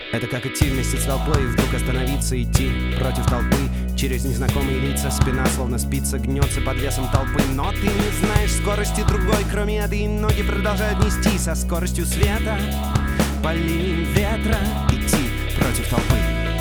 Это как идти вместе с толпой и вдруг остановиться, идти против толпы. Через незнакомые лица спина словно спица гнется под весом толпы. Но ты не знаешь скорости другой, кроме этой, ноги продолжают нести со скоростью света по линии ветра идти против толпы.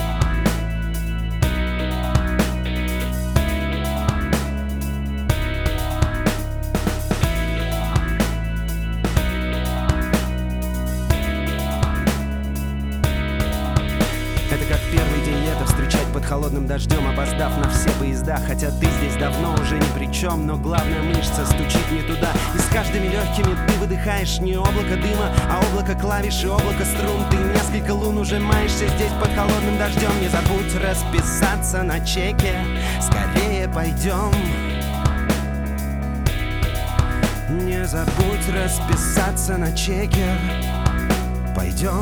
Это как первый день лета встречать под холодным дождем, опоздав на все поезда. Хотя ты здесь давно уже ни при чем, но главная мышца стучит не туда. И с каждыми легкими ты выдыхаешь не облако дыма, а облако клавиш и облако струн. Ты несколько лун уже маешься здесь под холодным дождем. Не забудь расписаться на чеке, скорее пойдем. Не забудь расписаться на чеке, пойдем.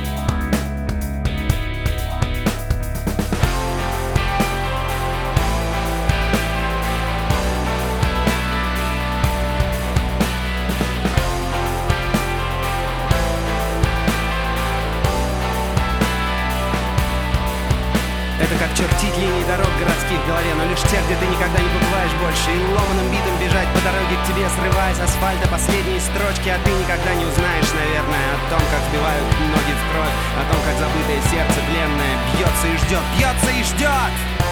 Это как чертить линии дорог городских в голове, но лишь тех, где ты никогда не побываешь больше. И ломаным битом бежать по дороге к тебе, срывая с асфальта последние строчки. А ты никогда не узнаешь, наверное, о том, как сбивают ноги в кровь, о том, как забытое сердце пленное бьется и ждет, бьется и ждет.